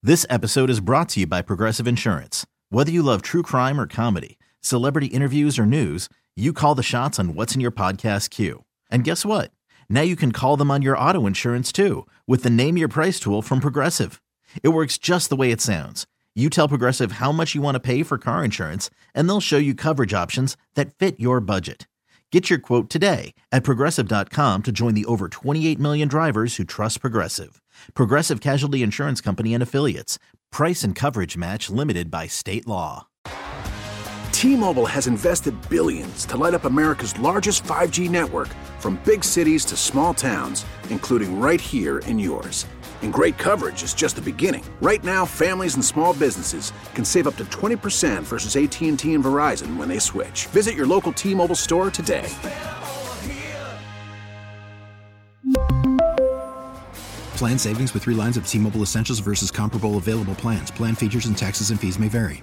This episode is brought to you by Progressive Insurance. Whether you love true crime or comedy, celebrity interviews or news, you call the shots on what's in your podcast queue. And guess what? Now you can call them on your auto insurance too with the Name Your Price tool from Progressive. It works just the way it sounds. You tell Progressive how much you want to pay for car insurance, and they'll show you coverage options that fit your budget. Get your quote today at Progressive.com to join the over 28 million drivers who trust Progressive. Progressive Casualty Insurance Company and Affiliates. Price and coverage match limited by state law. T-Mobile has invested billions to light up America's largest 5G network, from big cities to small towns, including right here in yours. And great coverage is just the beginning. Right now, families and small businesses can save up to 20% versus AT&T and Verizon when they switch. Visit your local T-Mobile store today. Plan savings with 3 lines of T-Mobile Essentials versus comparable available plans. Plan features and taxes and fees may vary.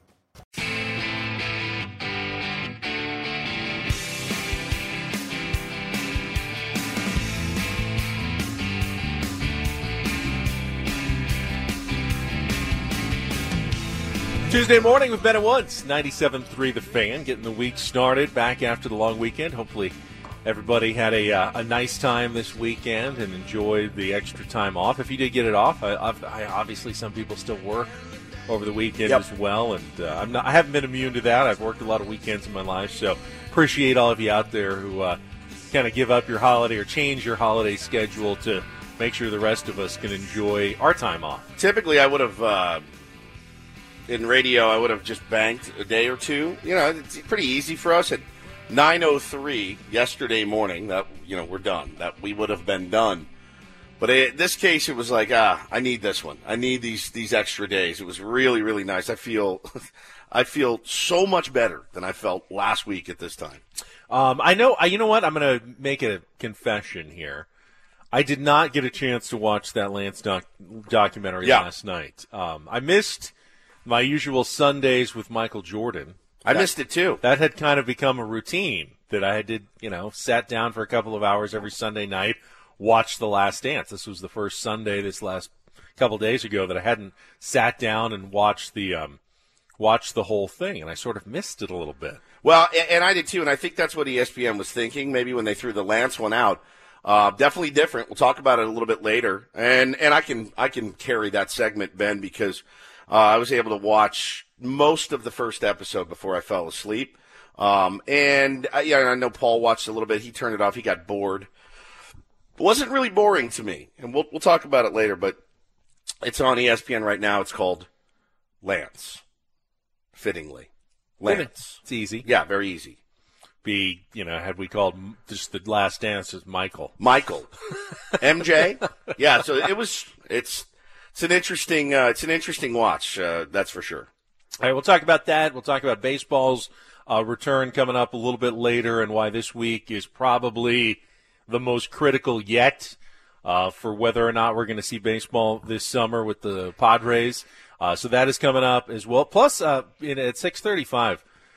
Tuesday morning with Ben at Woods, 97.3 The Fan, getting the week started back after the long weekend. Hopefully everybody had a nice time this weekend and enjoyed the extra time off. If you did get it off, I obviously some people still work over the weekend as well, and I haven't been immune to that. I've worked a lot of weekends in my life, so appreciate all of you out there who kind of give up your holiday or change your holiday schedule to make sure the rest of us can enjoy our time off. Typically, I would have... in radio, I would have just banked a day or two. You know, it's pretty easy for us. At 9:03 yesterday morning, that we're done. That we would have been done. But in this case, it was like, I need this one. I need these extra days. It was really, really nice. I feel so much better than I felt last week at this time. I know. You know what? I'm going to make a confession here. I did not get a chance to watch that Lance documentary last night. I missed my usual Sundays with Michael Jordan. I missed it too. That had kind of become a routine that I did, sat down for a couple of hours every Sunday night, watched The Last Dance. This was the first Sunday this last couple days ago that I hadn't sat down and watched the whole thing, and I sort of missed it a little bit. Well, and I did too, and I think that's what ESPN was thinking, maybe when they threw the Lance one out. Definitely different. We'll talk about it a little bit later, and I can carry that segment, Ben, because I was able to watch most of the first episode before I fell asleep. And I know Paul watched a little bit. He turned it off. He got bored. It wasn't really boring to me, and we'll talk about it later, but it's on ESPN right now. It's called Lance, fittingly. Lance. It's easy. Yeah, very easy. Had we called just The Last Dance as Michael. MJ? Yeah, so it's an interesting watch, that's for sure. All right, we'll talk about that. We'll talk about baseball's return coming up a little bit later and why this week is probably the most critical yet for whether or not we're going to see baseball this summer with the Padres. So that is coming up as well. Plus, at 6:35,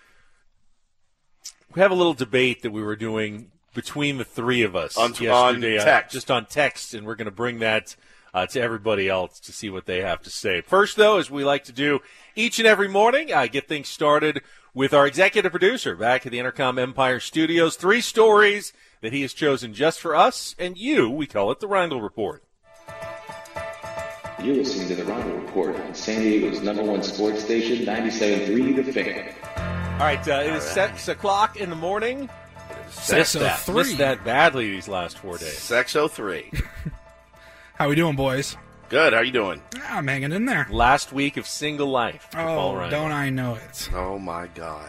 we have a little debate that we were doing between the three of us yesterday, on text. Just on text, and we're going to bring that to everybody else to see what they have to say. First, though, as we like to do each and every morning, get things started with our executive producer back at the Intercom Empire Studios. 3 stories that he has chosen just for us and you. We call it the Rindle Report. You're listening to the Rindle Report on San Diego's #1 sports station, 97.3 The Fan. All right, it is 6 o'clock in the morning. 6:03. Missed that badly these last 4 days. 6:03. How we doing, boys? Good. How you doing? I'm hanging in there. Last week of single life. Oh, don't I know it? Oh, my God.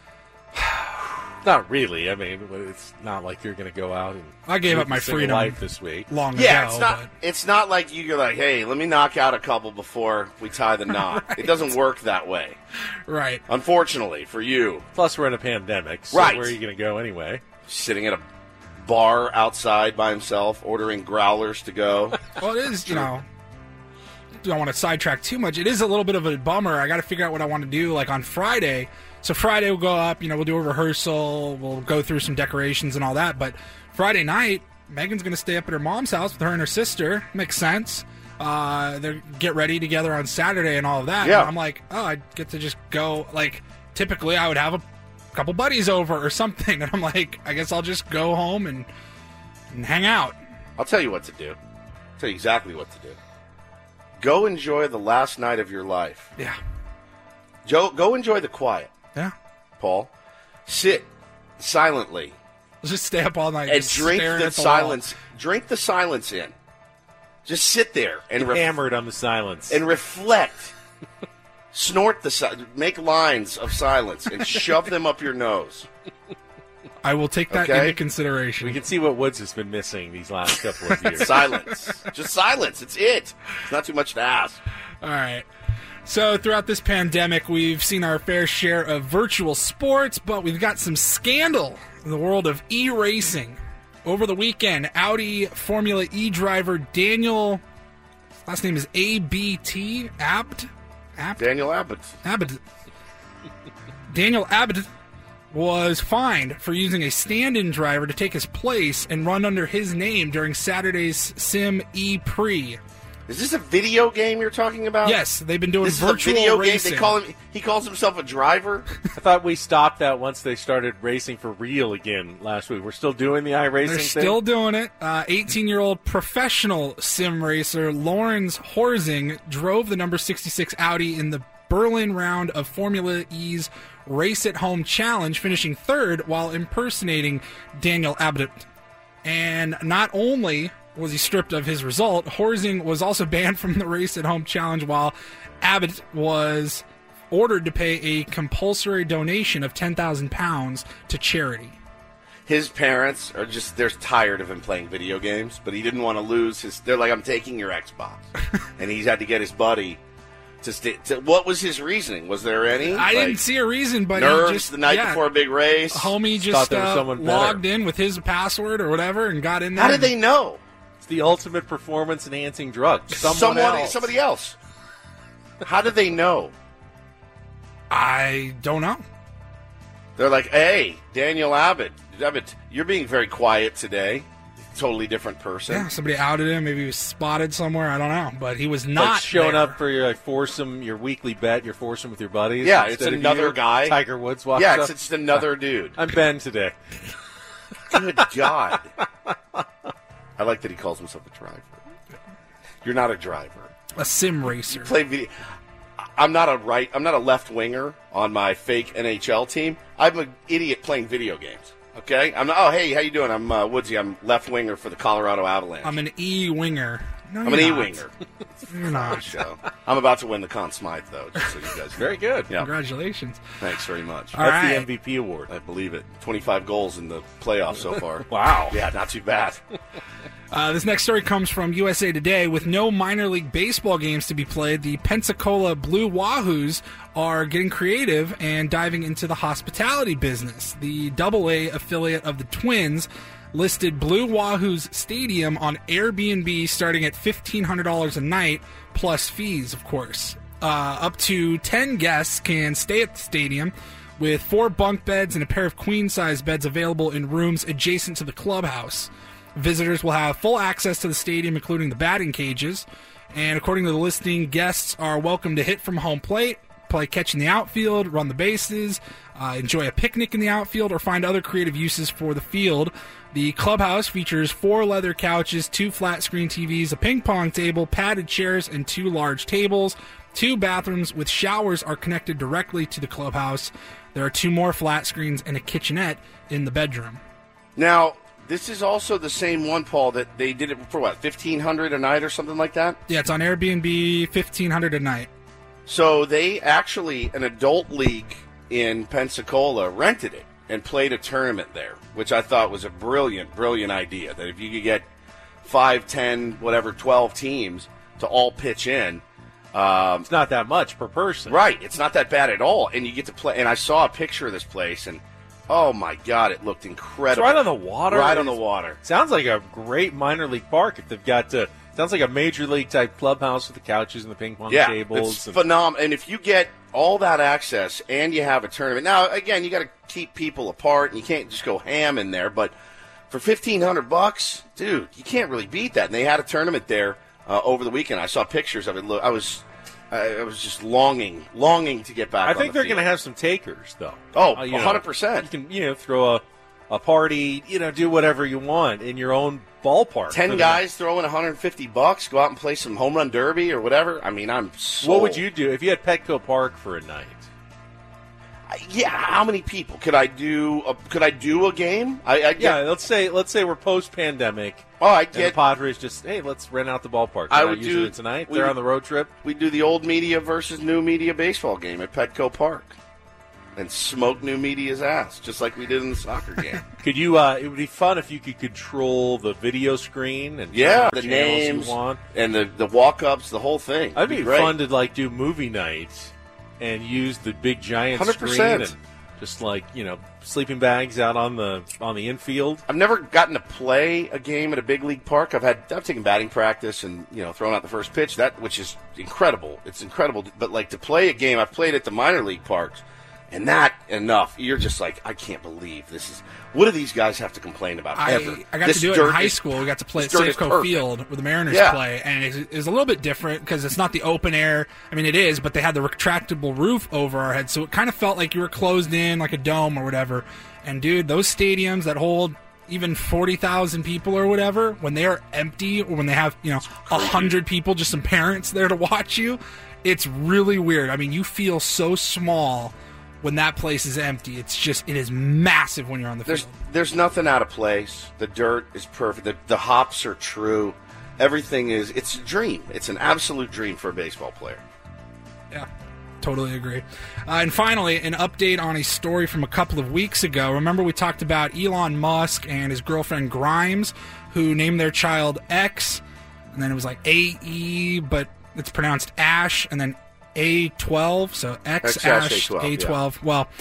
Not really. I mean, it's not like you're going to go out and I gave up my freedom life this week. Long Yeah, ago. it's not like you're like, hey, let me knock out a couple before we tie the knot. Right. It doesn't work that way. Right. Unfortunately for you. Plus, we're in a pandemic, so Right. where are you going to go anyway? Sitting at a bar outside by himself, ordering growlers to go. Well, it is, don't want to sidetrack too much. It is a little bit of a bummer. I got to figure out what I want to do, like on Friday. So Friday we'll go up, we'll do a rehearsal, we'll go through some decorations and all that. But Friday night, Megan's going to stay up at her mom's house with her and her sister. Makes sense. They get ready together on Saturday and all of that. Yeah. And I'm like, oh, I get to just go. Like, typically I would have a couple buddies over or something. And I'm like, I guess I'll just go home and hang out. I'll tell you what to do. I'll tell you exactly what to do. Go enjoy the last night of your life. Yeah. Go enjoy the quiet, Yeah. Paul. Sit silently Let's just stay up all night and just drink staring the at the silence. Drink the silence in. Just sit there and Hammered on the silence. and reflect. Snort make lines of silence and shove them up your nose. wall. I will take that Okay. into consideration. We can see what Woods has been missing these last couple of years. Silence. Just silence. It's it. It's not too much to ask. All right. So throughout this pandemic, we've seen our fair share of virtual sports, but we've got some scandal in the world of e-racing. Over the weekend, Audi Formula E driver Daniel, last name is ABT, Daniel Abbott. Daniel Abbott was fined for using a stand-in driver to take his place and run under his name during Saturday's Sim E-Prix. Is this a video game you're talking about? Yes, they've been doing This is virtual a video racing. game. He calls himself a driver. I thought we stopped that once they started racing for real again last week. We're still doing the iRacing They're thing? still doing it. 18-year-old professional sim racer Lawrence Horsing drove the number 66 Audi in the Berlin round of Formula E's Race at Home Challenge, finishing third while impersonating Daniel Abbott. And not only was he stripped of his result, Horsing was also banned from the Race at Home Challenge, while Abbott was ordered to pay a compulsory donation of £10,000 to charity. His parents are they're tired of him playing video games, but he didn't want to lose they're like, I'm taking your Xbox. And he's had to get his buddy to what was his reasoning? Was there any? I didn't see a reason, but nerves he just, the night before a big race. Homie Thought just there was someone logged better. in with his password or whatever and got in there. How did they know? It's the ultimate performance-enhancing drug. Somebody else. How did they know? I don't know. They're like, hey, Daniel Abbott, you're being very quiet today. Totally different person. Yeah, somebody outed him. Maybe he was spotted somewhere. I don't know. But he was Like not showing there. up for your foursome, your weekly bet, your foursome with your buddies. Yeah, it's instead of another you. guy. Tiger Woods walks Yeah, up. it's just another dude. I'm Ben today. Good God. I like that he calls himself a driver. You're not a driver. A sim racer. Play video. I'm not a left winger on my fake NHL team. I'm an idiot playing video games. Okay? I'm not, oh, hey, how you doing? I'm Woodsy. I'm left winger for the Colorado Avalanche. I'm an E-winger. No, I'm an you're not. E-winger. You're not. So, I'm about to win the Conn Smythe, though, just so you guys know. Very good. Yeah. Congratulations. Thanks very much. All That's right. the MVP award. I believe it. 25 goals in the playoffs so far. Wow. Yeah, not too bad. This next story comes from USA Today. With no minor league baseball games to be played, the Pensacola Blue Wahoos are getting creative and diving into the hospitality business. The AA affiliate of the Twins listed Blue Wahoos Stadium on Airbnb starting at $1,500 a night, plus fees, of course. Up to 10 guests can stay at the stadium, with 4 bunk beds and a pair of queen-size beds available in rooms adjacent to the clubhouse. Visitors will have full access to the stadium, including the batting cages. And according to the listing, guests are welcome to hit from home plate, play catch in the outfield, run the bases, enjoy a picnic in the outfield, or find other creative uses for the field. The clubhouse features 4 leather couches, 2 flat-screen TVs, a ping-pong table, padded chairs, and 2 large tables. 2 bathrooms with showers are connected directly to the clubhouse. There are 2 more flat screens and a kitchenette in the bedroom. Now, this is also the same one, Paul, that they did it for what, $1,500 a night or something like that? Yeah, it's on Airbnb, $1,500 a night. So they actually, an adult league in Pensacola, rented it and played a tournament there, which I thought was a brilliant, brilliant idea. That if you could get 5, 10, whatever, 12 teams to all pitch in. It's not that much per person. Right, it's not that bad at all. And you get to play, and I saw a picture of this place, and oh my God, it looked It's incredible. right on the water. Right on the water. Sounds like a great minor league park if they've got sounds like a major league type clubhouse with the couches and the ping pong Yeah, tables. it's phenomenal. And if you get all that access and you have a tournament, now again, you got to keep people apart, and you can't just go ham in there. But for $1,500, dude, you can't really beat that. And they had a tournament there over the weekend. I saw pictures of it. I was just longing to get back. I think they're going to have some takers, though. Oh, 100%. You can, throw a party, do whatever you want in your own ballpark. 10 guys throwing $150, go out and play some home run derby or whatever. I mean, I'm sold. What would you do if you had Petco Park for a night? Yeah, how many people could I do? Could I do a game? Let's say we're post-pandemic. Oh, I get. And the Padres just let's rent out the ballpark. I would do it tonight. They're on the road trip. We do the old media versus new media baseball game at Petco Park, and smoke new media's ass just like we did in the soccer game. Could you? It would be fun if you could control the video screen and the names you want. And the walk-ups, the whole thing. That'd be fun to do movie nights. And use the big giant 100%. screen and just sleeping bags out on the infield. I've never gotten to play a game at a big league park. I've taken batting practice and thrown out the first pitch, which is incredible. It's incredible, but to play a game, I've played at the minor league parks, and that enough. You're just I can't believe this is. What do these guys have to complain about ever? I got to do it in high school. We got to play at Safeco Field where the Mariners play, and it's a little bit different because it's not the open air. I mean, it is, but they had the retractable roof over our heads, so it kind of felt like you were closed in, like a dome or whatever. And, dude, those stadiums that hold even 40,000 people or whatever, when they are empty or when they have, 100 people, just some parents there to watch you, it's really weird. I mean, you feel so small when that place is empty. It is massive when you're on the field. There's nothing out of place. The dirt is perfect. The hops are true. Everything it's a dream. It's an absolute dream for a baseball player. Yeah, totally agree. And finally, an update on a story from a couple of weeks ago. Remember we talked about Elon Musk and his girlfriend Grimes, who named their child X, and then it was AE, but it's pronounced Ash, and then A12, so X Ash A12. Yeah. Well,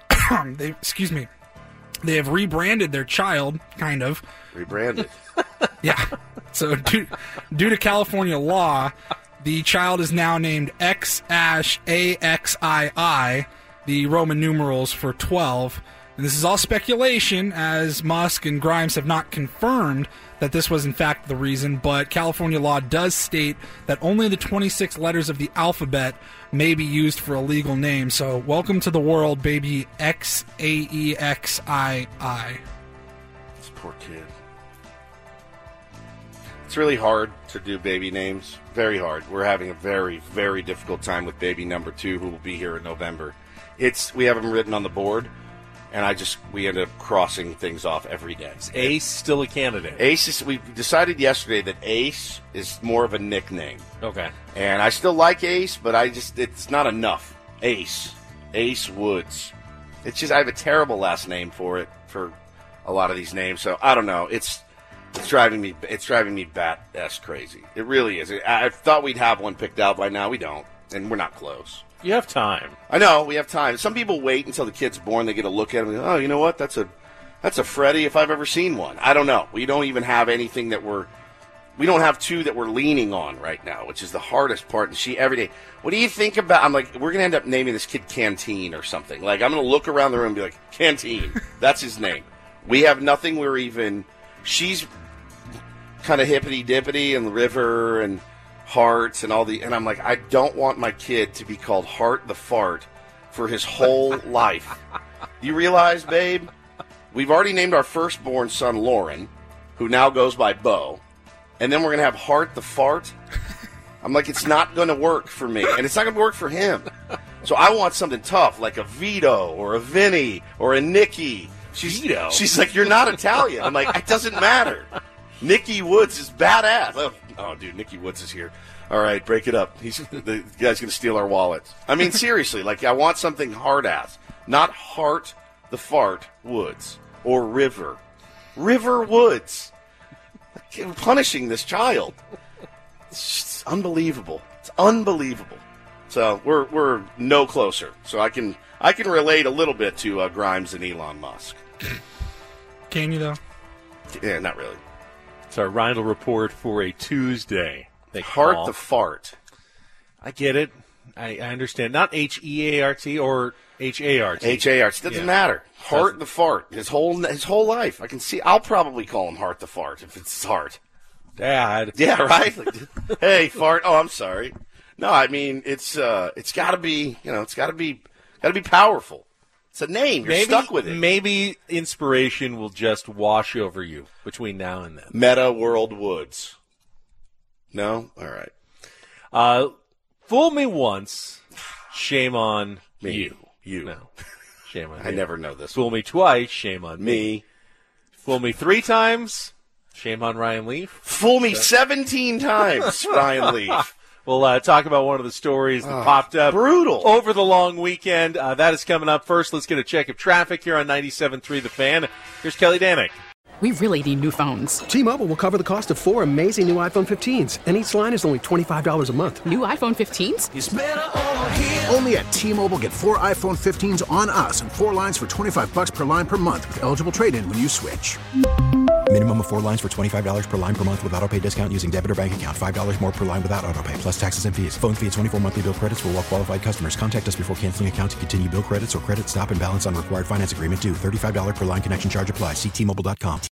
they have rebranded their child, kind of. Rebranded. Yeah. So due to California law, the child is now named X Ash AXII, the Roman numerals for 12. And this is all speculation, as Musk and Grimes have not confirmed that this was in fact the reason, but California law does state that only the 26 letters of the alphabet may be used for a legal name. So welcome to the world, baby XAEXII. This poor kid. It's really hard to do baby names. Very hard. We're having a very, very difficult time with baby number 2, who will be here in November. We have him written on the board. And we end up crossing things off every day. Is Ace still a candidate? We decided yesterday that Ace is more of a nickname. Okay. And I still like Ace, but it's not enough. Ace Woods. It's just, I have a terrible last name for a lot of these names. So I don't know. It's driving me bat-ass crazy. It really is. I thought we'd have one picked out by now. We don't. And we're not close. You have time. I know, we have time. Some people wait until the kid's born. They get a look at him and go, oh, you know what? That's a Freddie if I've ever seen one. I don't know. We don't even have anything we don't have 2 that we're leaning on right now, which is the hardest part. And she every day, what do you think about? I'm like, we're going to end up naming this kid Canteen or something. Like, I'm going to look around the room and be like, Canteen. That's his name. We have nothing. She's kind of hippity-dippity and River and Hearts and and I'm like, I don't want my kid to be called Heart the Fart for his whole life. You realize, babe, we've already named our firstborn son Lauren, who now goes by Bo, and then we're going to have Heart the Fart. I'm like, it's not going to work for me, and it's not going to work for him. So I want something tough, like a Vito or a Vinny or a Nikki. She's like, you're not Italian. I'm like, it doesn't matter. Nikki Woods is badass. Oh, dude, Nikki Woods is here. All right, break it up. The guy's going to steal our wallets. I mean, seriously, I want something hard-ass. Not Heart the Fart Woods or River. River Woods. Punishing this child. It's just unbelievable. It's unbelievable. So we're no closer. So I can relate a little bit to Grimes and Elon Musk. Can you, though? Yeah, not really. It's our Rindle Report for a Tuesday. Heart the Fart. I get it. I understand. Not Heart or Hart. Hart. Doesn't matter. Heart the Fart. His whole life. I can see. I'll probably call him Heart the Fart if it's his heart. Dad. Yeah, right. Like, hey, fart. Oh, I'm sorry. No, I mean it's got to be powerful. It's a name. You're stuck with it. Maybe inspiration will just wash over you between now and then. Meta World Woods. No? All right. Fool me once, shame on Me. you. No, shame on I you. never know this. Fool me twice, shame on me. Fool me 3 times, shame on Ryan Leaf. Fool me 17 times, Ryan Leaf. We'll talk about one of the stories that popped up brutal over the long weekend. That is coming up first. Let's get a check of traffic here on 97.3 The Fan. Here's Kelly Danick. We really need new phones. T-Mobile will cover the cost of 4 amazing new iPhone 15s, and each line is only $25 a month. New iPhone 15s? It's better over here. Only at T-Mobile, get 4 iPhone 15s on us and 4 lines for $25 per line per month with eligible trade-in when you switch. Minimum of 4 lines for $25 per line per month with autopay discount using debit or bank account. $5 more per line without autopay, plus taxes and fees. Phone fee at 24 monthly bill credits for well-qualified customers. Contact us before canceling account to continue bill credits or credit stop and balance on required finance agreement due. $35 per line connection charge applies. See T-Mobile.com.